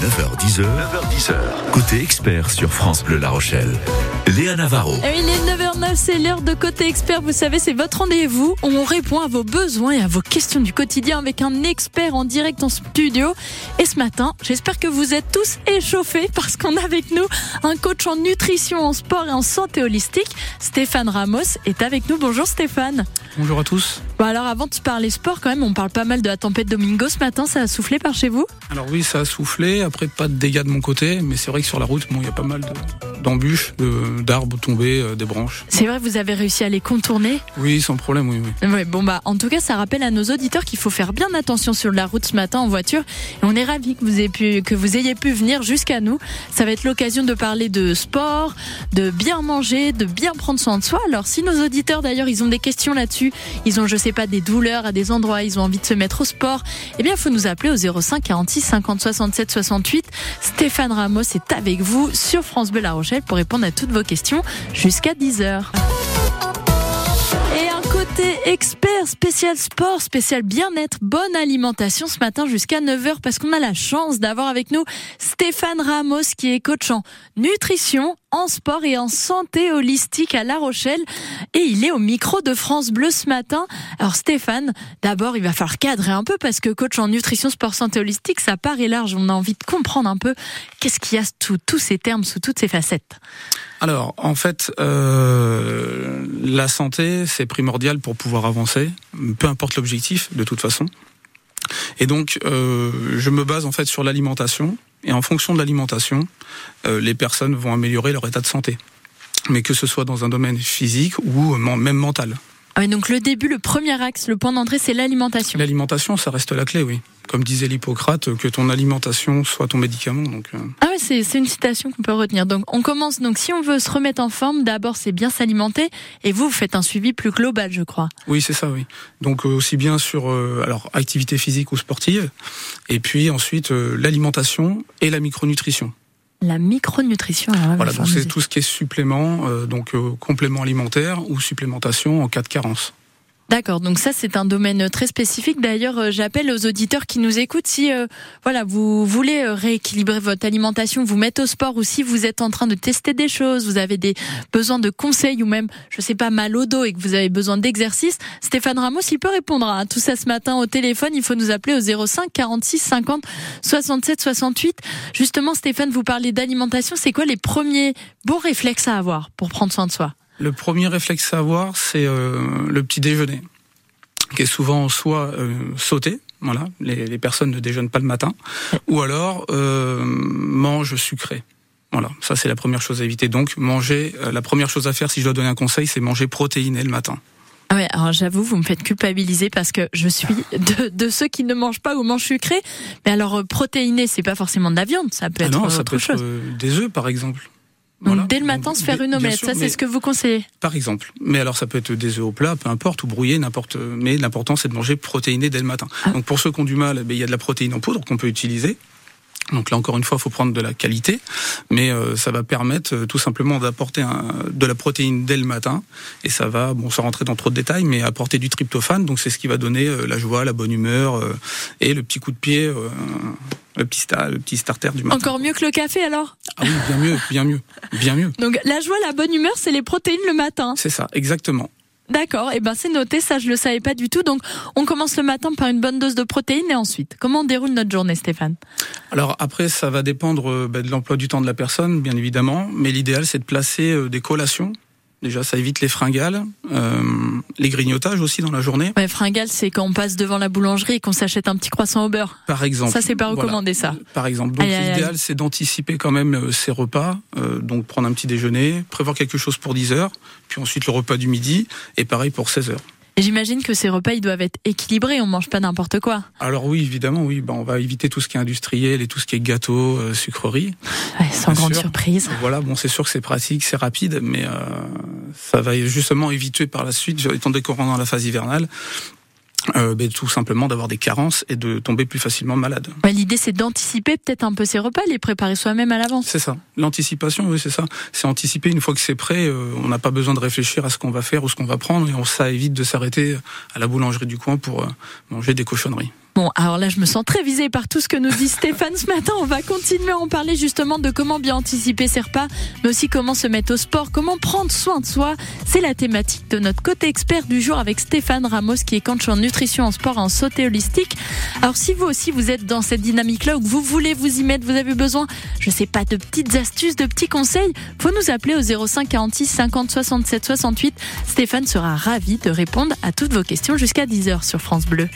9h10, côté expert sur France Bleu La Rochelle. Léa Navarro. Et il est 9h09, c'est l'heure de Côté Expert. Vous savez, c'est votre rendez-vous où on répond à vos besoins et à vos questions du quotidien avec un expert en direct en studio. Et ce matin, j'espère que vous êtes tous échauffés parce qu'on a avec nous un coach en nutrition, en sport et en santé holistique. Stéphane Ramos est avec nous. Bonjour Stéphane. Bonjour à tous. Bon alors avant de parler sport quand même, on parle pas mal de la tempête Domingo ce matin. Ça a soufflé par chez vous? Alors oui, ça a soufflé. Après, pas de dégâts de mon côté, mais c'est vrai que sur la route, il y a pas mal d'embûches, d'arbres tombés, des branches. C'est vrai, vous avez réussi à les contourner? Oui, sans problème, oui. Ouais, bon en tout cas, ça rappelle à nos auditeurs qu'il faut faire bien attention sur la route ce matin en voiture. Et on est ravis que vous ayez pu venir jusqu'à nous. Ça va être l'occasion de parler de sport, de bien manger, de bien prendre soin de soi. Alors si nos auditeurs d'ailleurs, ils ont des questions là-dessus, ils ont, je sais pas, des douleurs à des endroits, ils ont envie de se mettre au sport, eh bien, il faut nous appeler au 05 46 50 67 68. Stéphane Ramos est avec vous sur France Bleu La Rochelle pour répondre à toutes vos questions jusqu'à 10h. Et un côté expert, spécial sport, spécial bien-être, bonne alimentation ce matin jusqu'à 9h parce qu'on a la chance d'avoir avec nous Stéphane Ramos qui est coach en nutrition, en sport et en santé holistique à La Rochelle et il est au micro de France Bleu ce matin. Alors Stéphane, d'abord il va falloir cadrer un peu parce que coach en nutrition, sport, santé holistique, ça paraît large, on a envie de comprendre un peu qu'est-ce qu'il y a sous tous ces termes, sous toutes ces facettes. Alors, en fait, la santé, c'est primordial pour pouvoir avancer, peu importe l'objectif, de toute façon. Et donc, je me base en fait sur l'alimentation, et en fonction de l'alimentation, les personnes vont améliorer leur état de santé. Mais que ce soit dans un domaine physique ou même mental. Ah oui, donc le début, le premier axe, le point d'entrée, c'est l'alimentation. L'alimentation, ça reste la clé, oui. Comme disait l'Hippocrate, que ton alimentation soit ton médicament. Donc, Ah oui, c'est une citation qu'on peut retenir. Donc on commence, donc si on veut se remettre en forme, d'abord c'est bien s'alimenter, et vous faites un suivi plus global, je crois. Oui, c'est ça, oui. Donc aussi bien sur activité physique ou sportive, et puis ensuite l'alimentation et la micronutrition. La micronutrition. Voilà, donc c'est tout ce qui est supplément, complément alimentaire ou supplémentation en cas de carence. D'accord, donc ça c'est un domaine très spécifique. D'ailleurs, j'appelle aux auditeurs qui nous écoutent si vous voulez rééquilibrer votre alimentation, vous mettre au sport ou si vous êtes en train de tester des choses, vous avez des besoins de conseils ou même, je sais pas, mal au dos et que vous avez besoin d'exercice, Stéphane Ramos, il peut répondre à tout ça ce matin au téléphone. Il faut nous appeler au 05 46 50 67 68. Justement, Stéphane, vous parlez d'alimentation. C'est quoi les premiers bons réflexes à avoir pour prendre soin de soi? Le premier réflexe à avoir, c'est le petit déjeuner, qui est souvent soit sauté, voilà, les personnes ne déjeunent pas le matin, ou alors mangent sucré. Voilà, ça c'est la première chose à éviter. Donc manger, la première chose à faire, si je dois donner un conseil, c'est manger protéiné le matin. Ah ouais, alors j'avoue, vous me faites culpabiliser parce que je suis de ceux qui ne mangent pas ou mangent sucré. Mais alors protéiné, c'est pas forcément de la viande, ça peut être autre chose. Des œufs par exemple. Donc Voilà. dès le matin, se faire une omelette, sûr, ça c'est ce que vous conseillez? Par exemple. Mais alors ça peut être des œufs au plat, peu importe, ou brouillés, n'importe. Mais l'important c'est de manger protéiné dès le matin. Ah. Donc pour ceux qui ont du mal, il y a de la protéine en poudre qu'on peut utiliser. Donc là encore une fois, il faut prendre de la qualité, mais ça va permettre tout simplement d'apporter de la protéine dès le matin, et ça va, sans rentrer dans trop de détails, mais apporter du tryptophane, donc c'est ce qui va donner la joie, la bonne humeur et le petit coup de pied, le petit starter du matin. Encore mieux que le café alors? Ah oui, bien mieux. Donc la joie, la bonne humeur, c'est les protéines le matin. C'est ça, exactement. D'accord, c'est noté, ça je le savais pas du tout. Donc on commence le matin par une bonne dose de protéines et ensuite, comment on déroule notre journée, Stéphane? Alors après, ça va dépendre de l'emploi du temps de la personne, bien évidemment, mais l'idéal c'est de placer des collations. Déjà, ça évite les fringales, les grignotages aussi dans la journée. Ouais, fringales, c'est quand on passe devant la boulangerie et qu'on s'achète un petit croissant au beurre. Par exemple. Ça, c'est pas recommandé, ça. Par exemple. Donc, l'idéal, c'est d'anticiper quand même ses repas. Donc, prendre un petit déjeuner, prévoir quelque chose pour 10 heures, puis ensuite le repas du midi, et pareil pour 16 heures. Et j'imagine que ces repas, ils doivent être équilibrés, on mange pas n'importe quoi. Alors oui, évidemment, oui. On va éviter tout ce qui est industriel et tout ce qui est gâteau, sucreries. Ouais, sans grande surprise. Voilà, c'est sûr que c'est pratique, c'est rapide, mais ça va justement éviter par la suite, étant donné qu'on rentre dans la phase hivernale, tout simplement d'avoir des carences et de tomber plus facilement malade. L'idée, c'est d'anticiper peut-être un peu ces repas, les préparer soi-même à l'avance. C'est ça. L'anticipation, oui, c'est ça. C'est anticiper une fois que c'est prêt. On n'a pas besoin de réfléchir à ce qu'on va faire ou ce qu'on va prendre, et ça évite de s'arrêter à la boulangerie du coin pour manger des cochonneries. Bon, alors là, je me sens très visée par tout ce que nous dit Stéphane ce matin. On va continuer à en parler justement de comment bien anticiper ses repas, mais aussi comment se mettre au sport, comment prendre soin de soi. C'est la thématique de notre côté expert du jour avec Stéphane Ramos, qui est coach en nutrition, en sport, en santé holistique. Alors si vous aussi, vous êtes dans cette dynamique-là ou que vous voulez vous y mettre, vous avez besoin, je sais pas, de petites astuces, de petits conseils, faut nous appeler au 05 46 50 67 68. Stéphane sera ravi de répondre à toutes vos questions jusqu'à 10h sur France Bleu.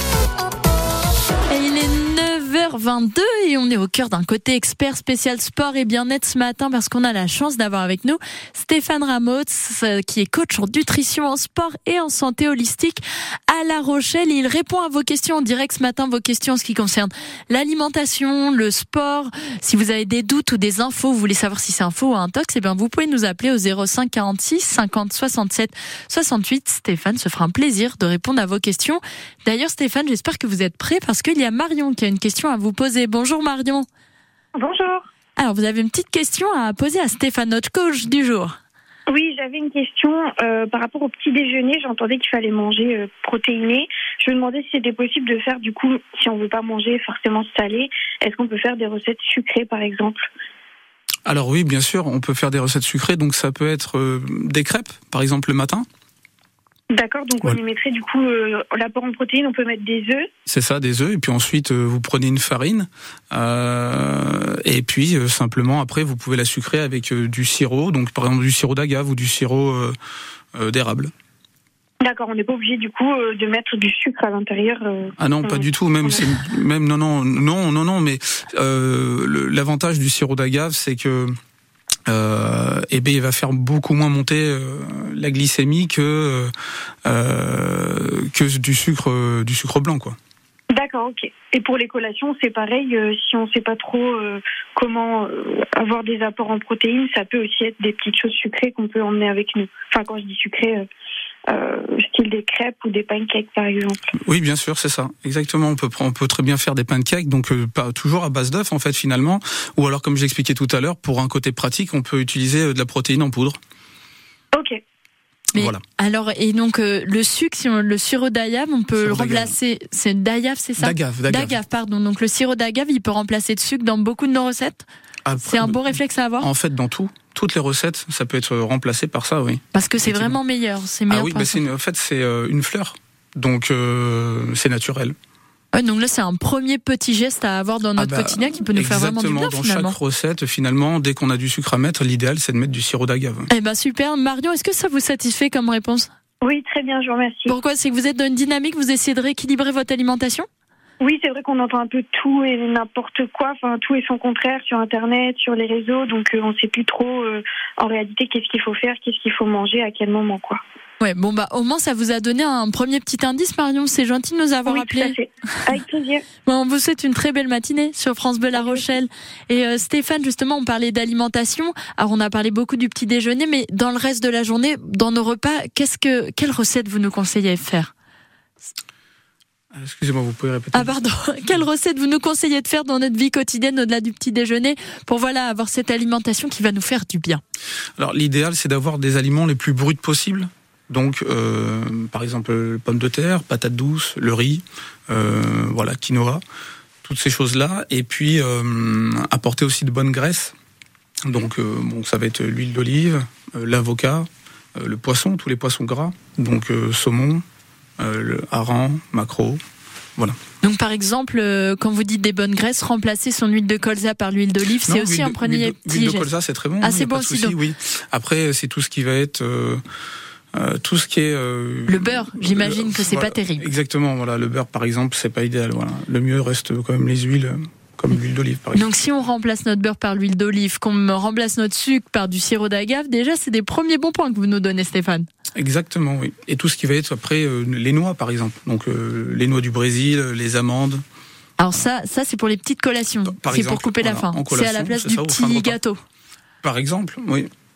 Et il est 9h22 et on est au cœur d'un côté expert spécial sport et bien-être ce matin parce qu'on a la chance d'avoir avec nous Stéphane Ramos qui est coach en nutrition, en sport et en santé holistique à La Rochelle. Et il répond à vos questions en direct ce matin, vos questions en ce qui concerne l'alimentation, le sport. Si vous avez des doutes ou des infos, vous voulez savoir si c'est un faux ou un tox, eh bien vous pouvez nous appeler au 05 46 50 67 68. Stéphane se fera un plaisir de répondre à vos questions. D'ailleurs Stéphane, j'espère que vous êtes prêt parce qu'il y a Marion qui a une question à vous poser. Bonjour Marion. Bonjour. Alors vous avez une petite question à poser à Stéphane, notre coach du jour. Oui, j'avais une question par rapport au petit déjeuner. J'entendais qu'il fallait manger protéiné. Je me demandais si c'était possible de faire, du coup, si on veut pas manger forcément salé, est-ce qu'on peut faire des recettes sucrées par exemple ? Alors oui, bien sûr, on peut faire des recettes sucrées. Donc ça peut être des crêpes, par exemple, le matin. D'accord, donc on y mettrait du coup l'apport en protéines, on peut mettre des œufs. C'est ça, des œufs, et puis ensuite vous prenez une farine, et puis simplement après vous pouvez la sucrer avec du sirop, donc par exemple du sirop d'agave ou du sirop d'érable. D'accord, on n'est pas obligé du coup de mettre du sucre à l'intérieur. Ah non, pas du tout, même non, mais l'avantage du sirop d'agave, c'est que il va faire beaucoup moins monter la glycémie que du sucre blanc, quoi. D'accord, ok. Et pour les collations, c'est pareil. Si on ne sait pas trop comment avoir des apports en protéines, ça peut aussi être des petites choses sucrées qu'on peut emmener avec nous. Enfin, quand je dis sucrées, style des crêpes ou des pancakes, par exemple. Oui, bien sûr, c'est ça. Exactement. On peut très bien faire des pancakes, donc pas toujours à base d'œufs, en fait, finalement. Ou alors, comme j'expliquais tout à l'heure, pour un côté pratique, on peut utiliser de la protéine en poudre. Ok. Mais voilà. Alors, et donc le sucre, le sirop d'agave, on peut le remplacer. C'est d'agave, c'est ça ? D'agave, pardon. Donc le sirop d'agave, il peut remplacer le sucre dans beaucoup de nos recettes. C'est un bon réflexe à avoir. En fait, dans toutes les recettes, ça peut être remplacé par ça, oui. Parce que c'est vraiment meilleur. C'est meilleur. Ah oui, mais c'est une fleur, donc c'est naturel. Ouais, donc là, c'est un premier petit geste à avoir dans notre quotidien qui peut nous faire vraiment du bien, dans finalement. chaque recette, finalement, dès qu'on a du sucre à mettre, l'idéal, c'est de mettre du sirop d'agave. Eh ben super. Marion, est-ce que ça vous satisfait comme réponse ? Oui, très bien, je vous remercie. Pourquoi ? C'est que vous êtes dans une dynamique, vous essayez de rééquilibrer votre alimentation ? Oui, c'est vrai qu'on entend un peu tout et n'importe quoi, enfin tout et son contraire sur Internet, sur les réseaux, donc on ne sait plus trop en réalité qu'est-ce qu'il faut faire, qu'est-ce qu'il faut manger, à quel moment, quoi. Ouais, bon bah au moins ça vous a donné un premier petit indice, Marion. C'est gentil de nous avoir appelés. Tout à fait. Avec plaisir. Bon, on vous souhaite une très belle matinée sur France Bleu La Rochelle. Et Stéphane, justement, on parlait d'alimentation. Alors on a parlé beaucoup du petit déjeuner, mais dans le reste de la journée, dans nos repas, quelle recette vous nous conseillez de faire ? Excusez-moi, vous pouvez répéter. Ah pardon, quelle recette vous nous conseillez de faire dans notre vie quotidienne au-delà du petit déjeuner pour avoir cette alimentation qui va nous faire du bien ? Alors l'idéal, c'est d'avoir des aliments les plus bruts possibles. Donc, par exemple, pommes de terre, patates douces, le riz, quinoa, toutes ces choses-là. Et puis, apporter aussi de bonnes graisses. Donc, ça va être l'huile d'olive, l'avocat, le poisson, tous les poissons gras. Donc, saumon, le hareng, maquereau, voilà. Donc, par exemple, quand vous dites des bonnes graisses, remplacer son huile de colza par l'huile d'olive, c'est aussi un premier petit geste. L'huile de colza, c'est très bon. Ah, c'est bon aussi. Oui. Après, c'est tout ce qui va être... tout ce qui est le beurre, j'imagine que c'est pas terrible. Exactement, voilà, le beurre par exemple, c'est pas idéal, voilà. Le mieux reste quand même les huiles comme l'huile d'olive par exemple. Donc si on remplace notre beurre par l'huile d'olive, qu'on remplace notre sucre par du sirop d'agave, déjà c'est des premiers bons points que vous nous donnez, Stéphane. Exactement, oui. Et tout ce qui va être après les noix par exemple. Donc les noix du Brésil, les amandes. Alors ça c'est pour les petites collations. C'est pour couper la faim. C'est à la place du petit gâteau. Par exemple, oui.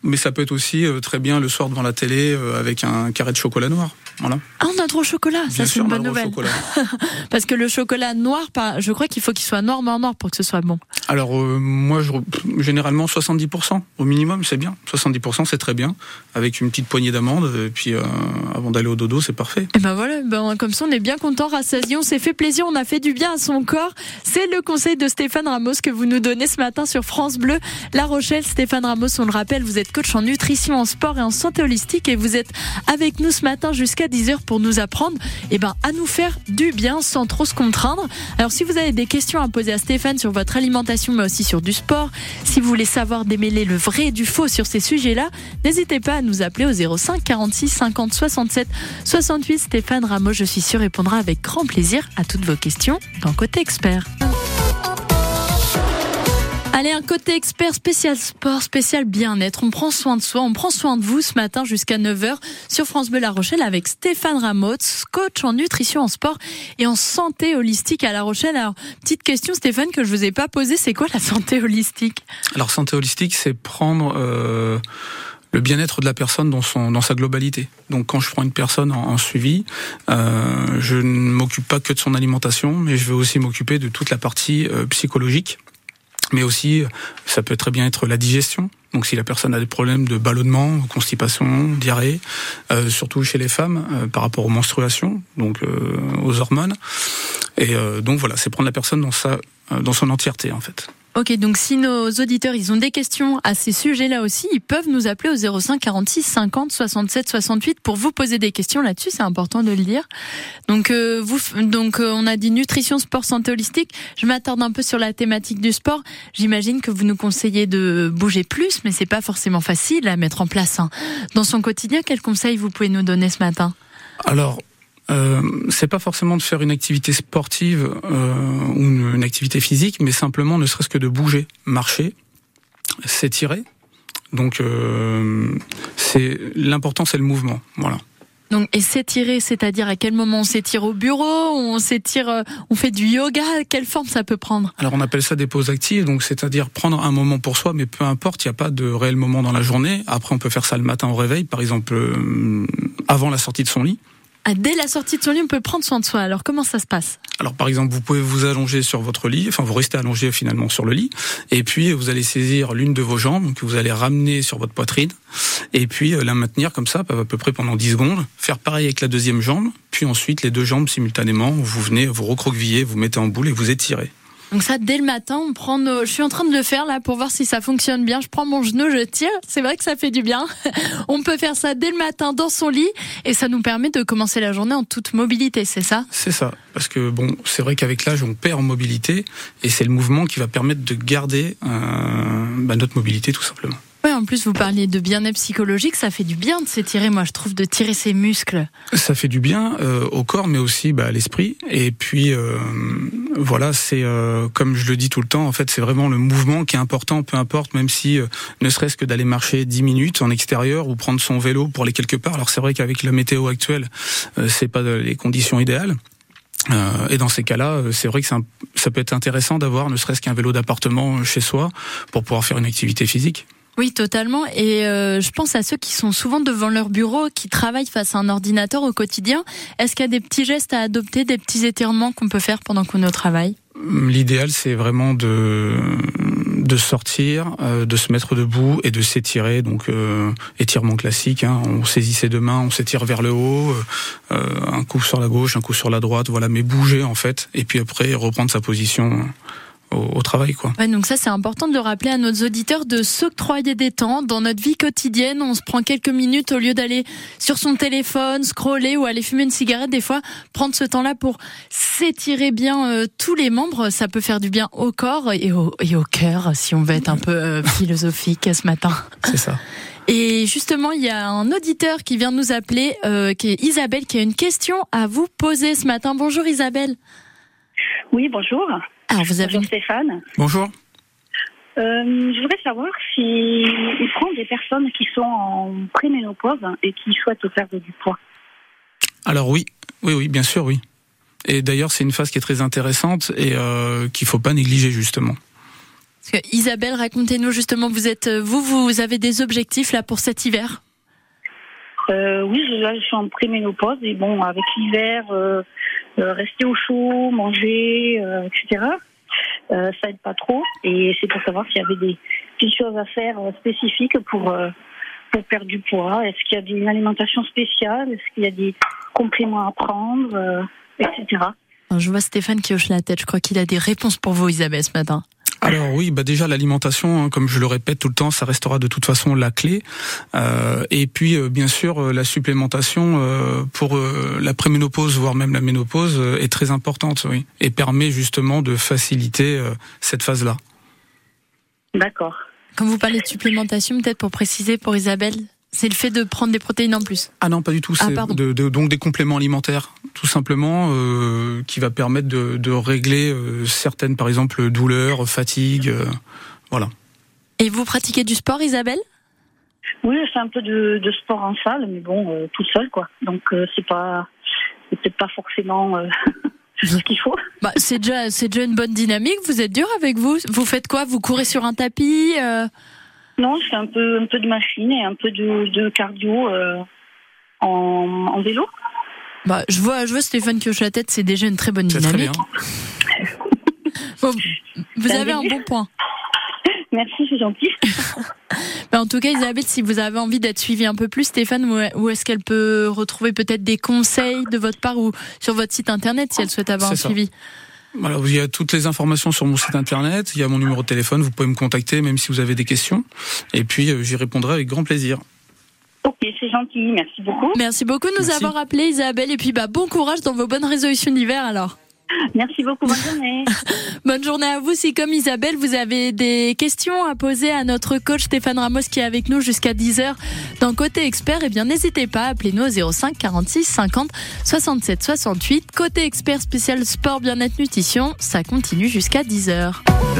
Mais ça peut être aussi très bien le soir devant la télé avec un carré de chocolat noir. Voilà. Ah, on a droit au chocolat, ça c'est une bonne nouvelle. Parce que le chocolat noir, je crois qu'il faut qu'il soit noir pour que ce soit bon. Alors moi, généralement 70% au minimum, c'est bien. 70% c'est très bien, avec une petite poignée d'amandes. Et puis avant d'aller au dodo, c'est parfait. Et ben voilà, comme ça on est bien content, rassasié, on s'est fait plaisir, on a fait du bien à son corps. C'est le conseil de Stéphane Ramos que vous nous donnez ce matin sur France Bleu La Rochelle. Stéphane Ramos, on le rappelle, vous êtes coach en nutrition, en sport et en santé holistique et vous êtes avec nous ce matin jusqu'à 10h pour nous apprendre à nous faire du bien sans trop se contraindre. Alors si vous avez des questions à poser à Stéphane sur votre alimentation mais aussi sur du sport, si vous voulez savoir démêler le vrai et du faux sur ces sujets-là, n'hésitez pas à nous appeler au 05 46 50 67 68. Stéphane Ramos, je suis sûr, répondra avec grand plaisir à toutes vos questions dans Côté Expert. Allez, un côté expert spécial sport, spécial bien-être. On prend soin de soi, on prend soin de vous ce matin jusqu'à 9h sur France Bleu La Rochelle avec Stéphane Ramos, coach en nutrition, en sport et en santé holistique à La Rochelle. Alors, petite question Stéphane que je vous ai pas posée, c'est quoi la santé holistique ? Alors, santé holistique, c'est prendre le bien-être de la personne dans sa globalité. Donc quand je prends une personne en suivi, je ne m'occupe pas que de son alimentation, mais je vais aussi m'occuper de toute la partie psychologique. Mais aussi, ça peut très bien être la digestion. Donc si la personne a des problèmes de ballonnement, constipation, diarrhée, surtout chez les femmes, par rapport aux menstruations, donc aux hormones. Et donc voilà, c'est prendre la personne dans son entièreté en fait. Ok, donc si nos auditeurs ils ont des questions à ces sujets-là aussi, ils peuvent nous appeler au 05 46 50 67 68 pour vous poser des questions là-dessus, c'est important de le dire. Donc on a dit nutrition, sport, santé holistique. Je m'attarde un peu sur la thématique du sport. J'imagine que vous nous conseillez de bouger plus, mais c'est pas forcément facile à mettre en place. Dans son quotidien, quels conseils vous pouvez nous donner ce matin ? Alors, c'est pas forcément de faire une activité sportive ou une activité physique, mais simplement ne serait-ce que de bouger, marcher, s'étirer. Donc l'important c'est le mouvement, voilà. Donc, et s'étirer, c'est-à-dire à quel moment on s'étire au bureau, on s'étire, on fait du yoga, quelle forme ça peut prendre ? Alors on appelle ça des pauses actives, donc c'est-à-dire prendre un moment pour soi, mais peu importe, il n'y a pas de réel moment dans la journée. Après on peut faire ça le matin au réveil, par exemple avant la sortie de son lit. Ah, dès la sortie de son lit, on peut prendre soin de soi. Alors, comment ça se passe ? Alors, par exemple, vous pouvez vous allonger sur votre lit, enfin, vous restez allongé finalement sur le lit, et puis vous allez saisir l'une de vos jambes, que vous allez ramener sur votre poitrine, et puis la maintenir comme ça, à peu près pendant 10 secondes, faire pareil avec la deuxième jambe, puis ensuite les deux jambes simultanément, vous venez vous recroqueviller, vous mettez en boule et vous étirez. Donc ça, dès le matin, on prend je suis en train de le faire là pour voir si ça fonctionne bien. Je prends mon genou, je tire. C'est vrai que ça fait du bien. On peut faire ça dès le matin dans son lit et ça nous permet de commencer la journée en toute mobilité, c'est ça ? C'est ça. Parce que c'est vrai qu'avec l'âge, on perd en mobilité et c'est le mouvement qui va permettre de garder notre mobilité tout simplement. Oui, en plus, vous parliez de bien-être psychologique, ça fait du bien de s'étirer, moi je trouve, de tirer ses muscles. Ça fait du bien au corps, mais aussi à l'esprit. Et puis, voilà, c'est comme je le dis tout le temps, en fait, c'est vraiment le mouvement qui est important, peu importe, même si ne serait-ce que d'aller marcher 10 minutes en extérieur ou prendre son vélo pour aller quelque part. Alors c'est vrai qu'avec la météo actuelle, c'est pas les conditions idéales. Et dans ces cas-là, c'est vrai que ça peut être intéressant d'avoir ne serait-ce qu'un vélo d'appartement chez soi pour pouvoir faire une activité physique. Oui, totalement. Et je pense à ceux qui sont souvent devant leur bureau, qui travaillent face à un ordinateur au quotidien. Est-ce qu'il y a des petits gestes à adopter, des petits étirements qu'on peut faire pendant qu'on est au travail ? L'idéal, c'est vraiment de sortir, de se mettre debout et de s'étirer. Donc, étirement classique. On saisit ses deux mains, on s'étire vers le haut, un coup sur la gauche, un coup sur la droite. Voilà, mais bouger en fait. Et puis après, reprendre sa position au travail, quoi. Ouais, donc ça, c'est important de le rappeler à nos auditeurs, de s'octroyer des temps dans notre vie quotidienne. On se prend quelques minutes au lieu d'aller sur son téléphone, scroller ou aller fumer une cigarette. Des fois, prendre ce temps-là pour s'étirer bien tous les membres, ça peut faire du bien au corps et au cœur, si on veut être un peu philosophique ce matin. C'est ça. Et justement, il y a un auditeur qui vient nous appeler, qui est Isabelle, qui a une question à vous poser ce matin. Bonjour Isabelle. Oui, bonjour. Alors, bonjour Stéphane. Bonjour. Je voudrais savoir s'il prend des personnes qui sont en préménopause et qui souhaitent perdre du poids. Alors oui, bien sûr, oui. Et d'ailleurs, c'est une phase qui est très intéressante et qu'il faut pas négliger justement. Parce que Isabelle, racontez-nous justement, vous avez des objectifs là pour cet hiver? Oui, là, je suis en préménopause et bon, avec l'hiver, rester au chaud, manger, etc. Ça aide pas trop. Et c'est pour savoir s'il y avait des petites choses à faire spécifiques pour perdre du poids. Est-ce qu'il y a une alimentation spéciale? Est-ce qu'il y a des compléments à prendre, etc. Je vois Stéphane qui hoche la tête. Je crois qu'il a des réponses pour vous, Isabelle, ce matin. Alors oui, déjà l'alimentation, comme je le répète tout le temps, ça restera de toute façon la clé. Et puis bien sûr la supplémentation pour la préménopause, voire même la ménopause, est très importante, oui, et permet justement de faciliter cette phase-là. D'accord. Quand vous parlez de supplémentation, peut-être pour préciser pour Isabelle, c'est le fait de prendre des protéines en plus? Ah non, pas du tout. C'est donc des compléments alimentaires, tout simplement, qui va permettre de régler certaines, par exemple, douleurs, fatigue, voilà. Et vous pratiquez du sport, Isabelle? Oui, je fais un peu de sport en salle, mais bon, toute seule, quoi. Donc c'est peut-être pas forcément ce qu'il faut. C'est déjà une bonne dynamique. Vous êtes dur avec vous. Vous faites quoi? Vous courez sur un tapis? Non, je fais un peu de machine et un peu de cardio en vélo. Je vois Stéphane qui hoche la tête, c'est déjà une très bonne dynamique. Très bien. Bon, vous avez un bon point. Merci, c'est gentil. En tout cas, Isabelle, si vous avez envie d'être suivie un peu plus, Stéphane, où est-ce qu'elle peut retrouver peut-être des conseils de votre part ou sur votre site internet si elle souhaite avoir un suivi? Voilà, il y a toutes les informations sur mon site internet, il y a mon numéro de téléphone, vous pouvez me contacter même si vous avez des questions, et puis j'y répondrai avec grand plaisir. Ok, c'est gentil, merci beaucoup. Merci beaucoup de nous avoir appelé, Isabelle, et puis bon courage dans vos bonnes résolutions d'hiver alors. Merci beaucoup, bonne journée. Bonne journée à vous. Si comme Isabelle, vous avez des questions à poser à notre coach Stéphane Ramos qui est avec nous jusqu'à 10h dans Côté Expert, n'hésitez pas, appelez-nous au 05 46 50 67 68. Côté Expert spécial sport, bien-être, nutrition, ça continue jusqu'à 10h.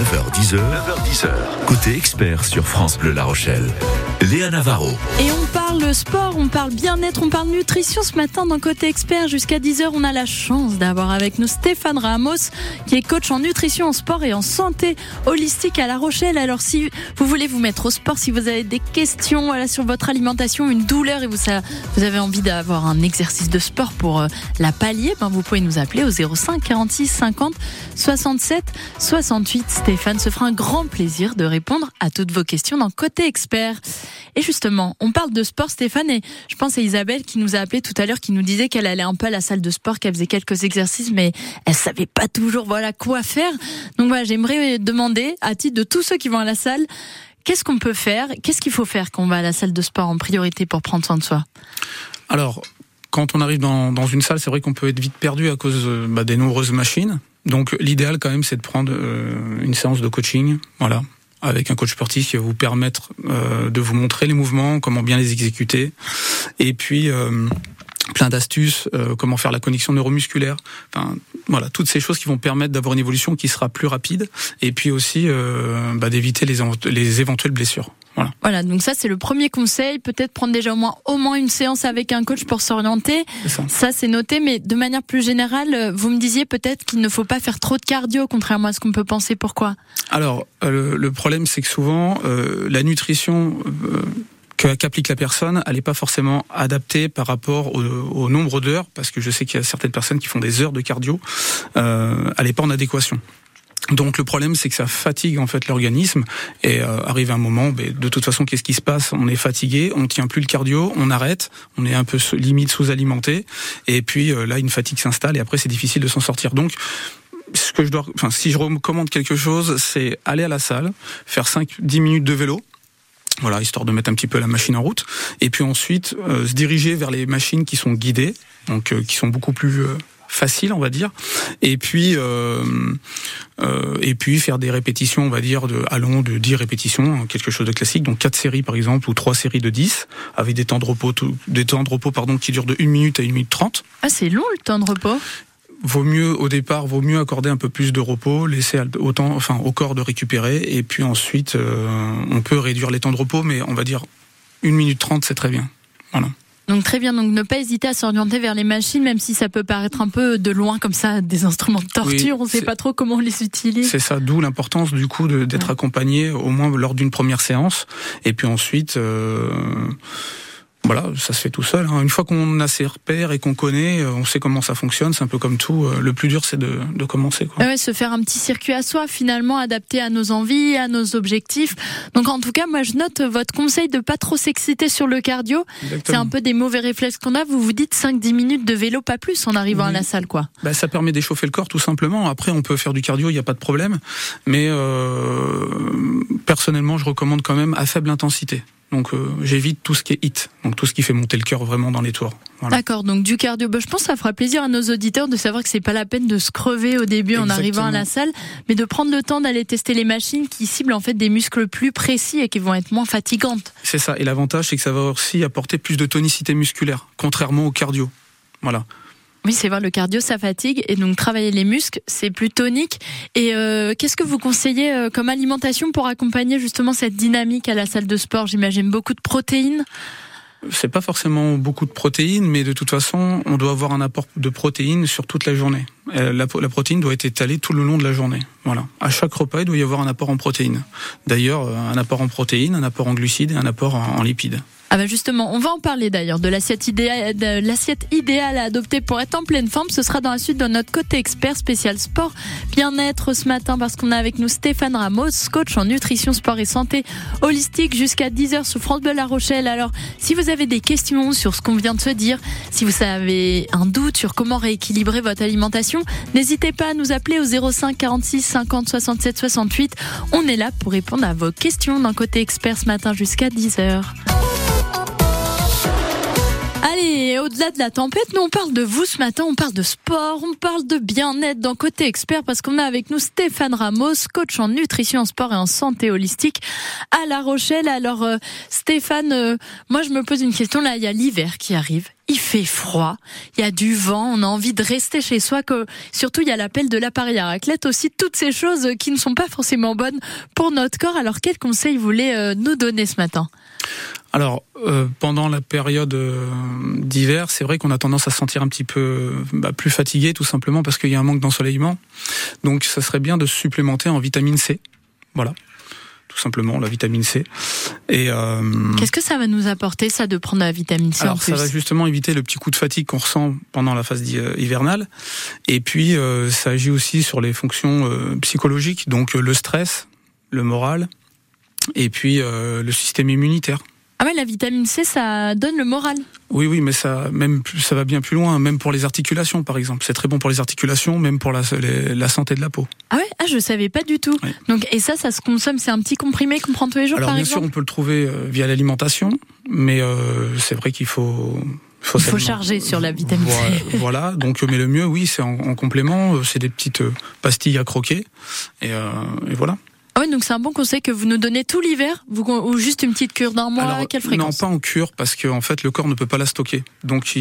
9h10. Côté Expert sur France Bleu La Rochelle. Léa Navarro. Et on parle sport, on parle bien-être, on parle nutrition ce matin dans Côté Expert. Jusqu'à 10h, on a la chance d'avoir avec nous Stéphane Ramos, qui est coach en nutrition, en sport et en santé holistique à La Rochelle. Alors si vous voulez vous mettre au sport, si vous avez des questions sur votre alimentation, une douleur et vous avez envie d'avoir un exercice de sport pour la pallier, vous pouvez nous appeler au 05 46 50 67 68. Stéphane se fera un grand plaisir de répondre à toutes vos questions dans Côté Expert. Et justement, on parle de sport, Stéphane, et je pense à Isabelle qui nous a appelé tout à l'heure, qui nous disait qu'elle allait un peu à la salle de sport, qu'elle faisait quelques exercices, mais elle savait pas toujours quoi faire. Donc j'aimerais demander, à titre de tous ceux qui vont à la salle, qu'est-ce qu'on peut faire? Qu'est-ce qu'il faut faire quand on va à la salle de sport en priorité pour prendre soin de soi? Alors, quand on arrive dans une salle, c'est vrai qu'on peut être vite perdu à cause des nombreuses machines. Donc l'idéal quand même, c'est de prendre une séance de coaching, voilà, avec un coach sportif qui va vous permettre de vous montrer les mouvements, comment bien les exécuter, et puis plein d'astuces, comment faire la connexion neuromusculaire, voilà, toutes ces choses qui vont permettre d'avoir une évolution qui sera plus rapide, et puis aussi d'éviter les éventuelles blessures. Voilà, donc ça c'est le premier conseil, peut-être prendre déjà au moins une séance avec un coach pour s'orienter. Ça c'est noté, mais de manière plus générale, vous me disiez peut-être qu'il ne faut pas faire trop de cardio, contrairement à ce qu'on peut penser. Pourquoi? Alors, le problème c'est que souvent, la nutrition qu'applique la personne, elle n'est pas forcément adaptée par rapport au nombre d'heures, parce que je sais qu'il y a certaines personnes qui font des heures de cardio, elle n'est pas en adéquation. Donc le problème c'est que ça fatigue en fait l'organisme et arrive un moment, de toute façon qu'est-ce qui se passe? On est fatigué, on tient plus le cardio, on arrête, on est un peu limite sous-alimenté et puis là une fatigue s'installe et après c'est difficile de s'en sortir. Donc si je recommande quelque chose, c'est aller à la salle, faire 5-10 minutes de vélo. Voilà, histoire de mettre un petit peu la machine en route et puis ensuite se diriger vers les machines qui sont guidées, donc qui sont beaucoup plus facile, on va dire, et puis faire des répétitions, on va dire, de 10 répétitions, quelque chose de classique, donc 4 séries par exemple, ou 3 séries de 10, avec des temps de repos, qui durent de 1 minute à 1 minute 30. Ah, c'est long le temps de repos? Au départ, vaut mieux accorder un peu plus de repos, laisser au corps de récupérer, et puis ensuite, on peut réduire les temps de repos, mais on va dire 1 minute 30, c'est très bien. Voilà. Donc très bien, donc ne pas hésiter à s'orienter vers les machines, même si ça peut paraître un peu de loin comme ça, des instruments de torture, on ne sait pas trop comment on les utilise. C'est ça, d'où l'importance du coup d'être accompagné au moins lors d'une première séance, et puis ensuite... Voilà, ça se fait tout seul. Une fois qu'on a ses repères et qu'on connaît, on sait comment ça fonctionne. C'est un peu comme tout. Le plus dur, c'est de commencer, quoi. Ouais, se faire un petit circuit à soi, finalement, adapté à nos envies, à nos objectifs. Donc, en tout cas, moi, je note votre conseil de pas trop s'exciter sur le cardio. Exactement. C'est un peu des mauvais réflexes qu'on a. Vous vous dites 5-10 minutes de vélo, pas plus, en arrivant à la salle, quoi. Ça permet d'échauffer le corps, tout simplement. Après, on peut faire du cardio, il n'y a pas de problème. Mais personnellement, je recommande quand même à faible intensité. Donc j'évite tout ce qui est HIIT, donc tout ce qui fait monter le cœur vraiment dans les tours. Voilà. D'accord, donc du cardio. Je pense que ça fera plaisir à nos auditeurs de savoir que c'est pas la peine de se crever au début en arrivant à la salle, mais de prendre le temps d'aller tester les machines qui ciblent en fait des muscles plus précis et qui vont être moins fatigantes. C'est ça, et l'avantage c'est que ça va aussi apporter plus de tonicité musculaire, contrairement au cardio. Voilà. Oui, c'est vrai, le cardio, ça fatigue, et donc travailler les muscles, c'est plus tonique. Et qu'est-ce que vous conseillez comme alimentation pour accompagner justement cette dynamique à la salle de sport ? J'imagine beaucoup de protéines. C'est pas forcément beaucoup de protéines, mais de toute façon, on doit avoir un apport de protéines sur toute la journée. La protéine doit être étalée tout le long de la journée. Voilà. À chaque repas, il doit y avoir un apport en protéines. D'ailleurs, un apport en protéines, un apport en glucides et un apport en lipides. Ah justement, on va en parler d'ailleurs de l'assiette idéale à adopter pour être en pleine forme. Ce sera dans la suite de notre côté expert spécial sport bien-être ce matin, parce qu'on a avec nous Stéphane Ramos, coach en nutrition, sport et santé holistique jusqu'à 10h sur France Bleu La Rochelle. Alors, si vous avez des questions sur ce qu'on vient de se dire, si vous avez un doute sur comment rééquilibrer votre alimentation, n'hésitez pas à nous appeler au 05 46 50 67 68. On est là pour répondre à vos questions d'un côté expert ce matin jusqu'à 10h. Allez, au-delà de la tempête, nous on parle de vous ce matin, on parle de sport, on parle de bien-être dans Côté Expert, parce qu'on a avec nous Stéphane Ramos, coach en nutrition, en sport et en santé holistique à La Rochelle. Alors Stéphane, moi je me pose une question, là il y a l'hiver qui arrive. Il fait froid, il y a du vent, on a envie de rester chez soi, surtout il y a l'appel de l'appareil à raclette aussi, toutes ces choses qui ne sont pas forcément bonnes pour notre corps. Alors quels conseils vous voulez nous donner ce matin ? Alors, pendant la période d'hiver, c'est vrai qu'on a tendance à se sentir un petit peu plus fatigué, tout simplement parce qu'il y a un manque d'ensoleillement. Donc ça serait bien de se supplémenter en vitamine C. Voilà. Tout simplement, la vitamine C. Et qu'est-ce que ça va nous apporter, ça, de prendre la vitamine C? Alors, ça va justement éviter le petit coup de fatigue qu'on ressent pendant la phase hivernale. Et puis, ça agit aussi sur les fonctions psychologiques, donc le stress, le moral, et puis le système immunitaire. Ah ouais, la vitamine C, ça donne le moral. Oui, mais ça va bien plus loin, même pour les articulations, par exemple. C'est très bon pour les articulations, même pour la santé de la peau. Ah ouais, je savais pas du tout. Oui. Donc, et ça se consomme, c'est un petit comprimé qu'on prend tous les jours, alors, par exemple? Alors bien sûr, on peut le trouver via l'alimentation, mais c'est vrai qu'il faut charger sur la vitamine C. Voilà, donc mais le mieux, oui, c'est en complément, c'est des petites pastilles à croquer, et voilà. Ah oui, donc c'est un bon conseil que vous nous donnez tout l'hiver, ou juste une petite cure d'un mois. Alors, à quelle fréquence? Non, pas en cure, parce que en fait le corps ne peut pas la stocker. Donc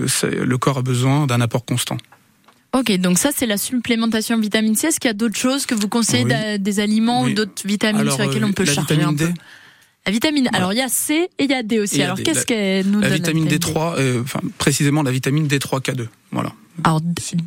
le corps a besoin d'un apport constant. Ok, donc ça c'est la supplémentation en vitamine C. Est-ce qu'il y a d'autres choses que vous conseillez, des aliments ou d'autres vitamines sur lesquelles on peut charger un peu? La vitamine, alors il y a C et il y a D aussi. Alors qu'est-ce qu'elle nous donne? La vitamine D3, précisément la vitamine D3K2. Voilà. Alors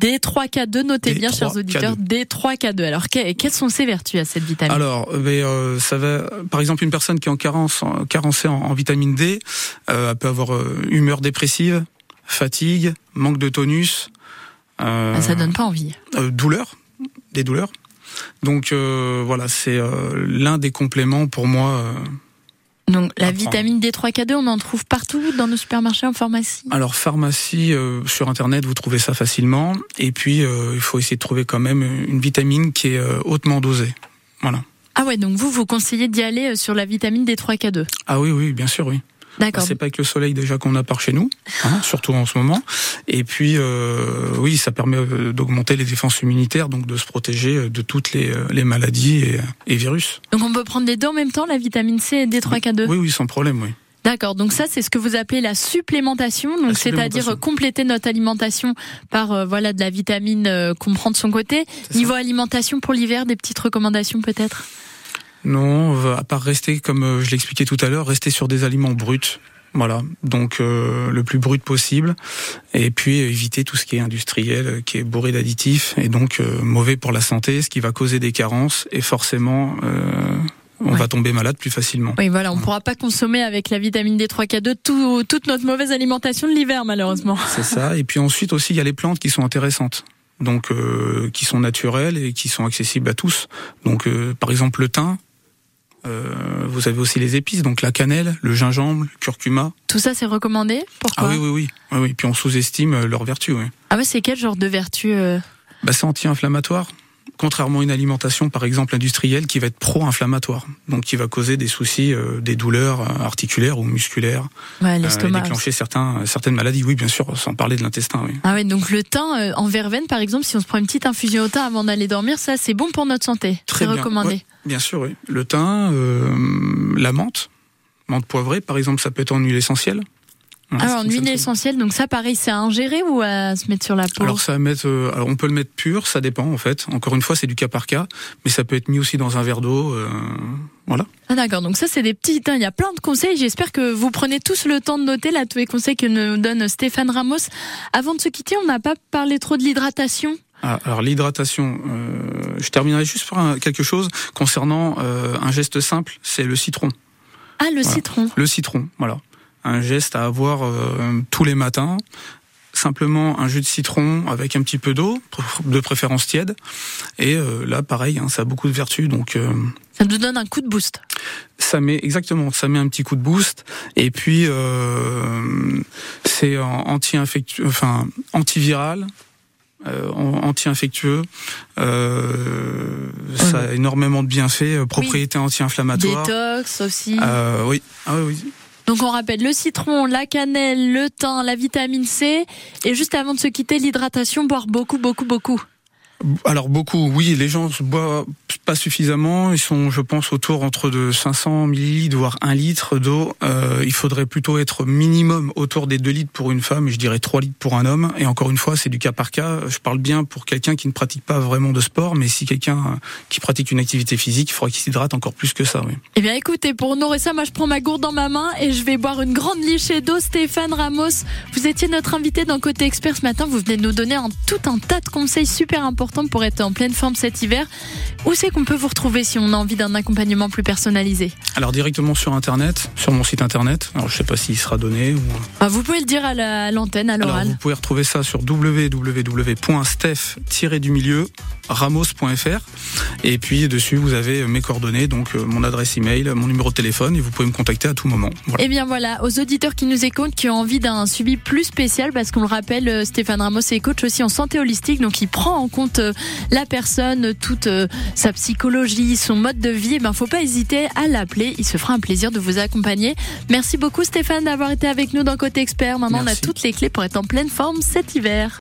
D3K2, notez bien, chers auditeurs, D3K2. Alors quelles sont ses vertus à cette vitamine? Alors ça va, par exemple, une personne qui est carencée en vitamine D, elle peut avoir humeur dépressive, fatigue, manque de tonus. Ça donne pas envie. Des douleurs. Donc voilà, c'est l'un des compléments pour moi. Donc la vitamine D3K2, on en trouve partout dans nos supermarchés, en pharmacie? Alors pharmacie, sur internet, vous trouvez ça facilement. Et puis il faut essayer de trouver quand même une vitamine qui est hautement dosée. Voilà. Ah ouais, donc vous conseillez d'y aller sur la vitamine D3K2? Ah oui, bien sûr, oui. D'accord. C'est pas avec le soleil déjà qu'on a par chez nous, surtout en ce moment. Et puis oui, ça permet d'augmenter les défenses immunitaires, donc de se protéger de toutes les maladies et virus. Donc on peut prendre les deux en même temps, la vitamine C et D3K2? Oui, sans problème, oui. D'accord, donc ça c'est ce que vous appelez la supplémentation, donc c'est-à-dire compléter notre alimentation par de la vitamine qu'on prend de son côté. Niveau alimentation pour l'hiver, des petites recommandations peut-être? Non, à part rester, comme je l'expliquais tout à l'heure, rester sur des aliments bruts. Voilà, donc le plus brut possible, et puis éviter tout ce qui est industriel, qui est bourré d'additifs, et donc mauvais pour la santé, ce qui va causer des carences, et forcément on va tomber malade plus facilement. Oui, voilà, on ne pourra pas consommer avec la vitamine D3K2 toute notre mauvaise alimentation de l'hiver, malheureusement. C'est ça, et puis ensuite aussi il y a les plantes qui sont intéressantes, donc qui sont naturelles et qui sont accessibles à tous. Donc par exemple le thym. Vous avez aussi les épices, donc la cannelle, le gingembre, le curcuma. Tout ça, c'est recommandé? Pourquoi? Ah oui. Puis on sous-estime leurs vertus. Oui. Ah ouais, c'est quel genre de vertu? C'est anti-inflammatoire. Contrairement à une alimentation, par exemple, industrielle, qui va être pro-inflammatoire. Donc, qui va causer des soucis, des douleurs articulaires ou musculaires. Ouais, l'estomac. Et déclencher certaines maladies. Oui, bien sûr, sans parler de l'intestin, oui. Ah ouais, donc le thym en verveine, par exemple, si on se prend une petite infusion au thym avant d'aller dormir, ça, c'est bon pour notre santé. Très bien. Recommandé. Ouais, bien sûr, oui. Le thym, la menthe poivrée, par exemple, ça peut être en huile essentielle. Alors, en huile essentielle, donc ça, pareil, c'est à ingérer ou à se mettre sur la peau? Alors, alors on peut le mettre pur, ça dépend en fait. Encore une fois, c'est du cas par cas, mais ça peut être mis aussi dans un verre d'eau, voilà. Ah d'accord, donc ça c'est des petits, il y a plein de conseils. J'espère que vous prenez tous le temps de noter là tous les conseils que nous donne Stéphane Ramos. Avant de se quitter, on n'a pas parlé trop de l'hydratation. Alors l'hydratation, je terminerai juste par quelque chose concernant un geste simple, c'est le citron. Ah, le citron. Le citron, voilà. Un geste à avoir tous les matins. Simplement un jus de citron avec un petit peu d'eau, de préférence tiède. Et là, pareil, ça a beaucoup de vertus. Donc ça nous donne un coup de boost. Ça met un petit coup de boost. Et puis c'est antiviral. Anti-infectieux, ça a énormément de bienfaits, propriétés anti-inflammatoires. Détox aussi. Oui. Donc on rappelle le citron, la cannelle, le thym, la vitamine C, et juste avant de se quitter, l'hydratation, boire beaucoup. Alors beaucoup, oui, les gens ne boivent pas suffisamment, ils sont, je pense, autour entre de 500 millilitres, voire 1 litre d'eau. Il faudrait plutôt être minimum autour des 2 litres pour une femme, et je dirais 3 litres pour un homme. Et encore une fois, c'est du cas par cas. Je parle bien pour quelqu'un qui ne pratique pas vraiment de sport, mais si quelqu'un qui pratique une activité physique, il faudrait qu'il s'hydrate encore plus que ça. Oui. Eh bien écoutez, pour honorer ça, moi je prends ma gourde dans ma main et je vais boire une grande lichée d'eau. Stéphane Ramos, vous étiez notre invité dans Côté Expert ce matin. Vous venez de nous donner tout un tas de conseils super importants pour être en pleine forme cet hiver. Où c'est qu'on peut vous retrouver si on a envie d'un accompagnement plus personnalisé? Alors directement sur Internet, sur mon site Internet. Alors je ne sais pas s'il sera donné. Vous pouvez le dire à l'antenne, à l'oral. Vous pouvez retrouver ça sur www.steph-ramos.fr et puis dessus vous avez mes coordonnées, donc mon adresse email, mon numéro de téléphone, et vous pouvez me contacter à tout moment. Voilà. Et bien voilà, aux auditeurs qui nous écoutent, qui ont envie d'un suivi plus spécial, parce qu'on le rappelle, Stéphane Ramos est coach aussi en santé holistique, donc il prend en compte la personne, toute sa psychologie, son mode de vie. Faut pas hésiter à l'appeler, il se fera un plaisir de vous accompagner. Merci beaucoup Stéphane d'avoir été avec nous dans Côté Expert. Maintenant on a toutes les clés pour être en pleine forme cet hiver.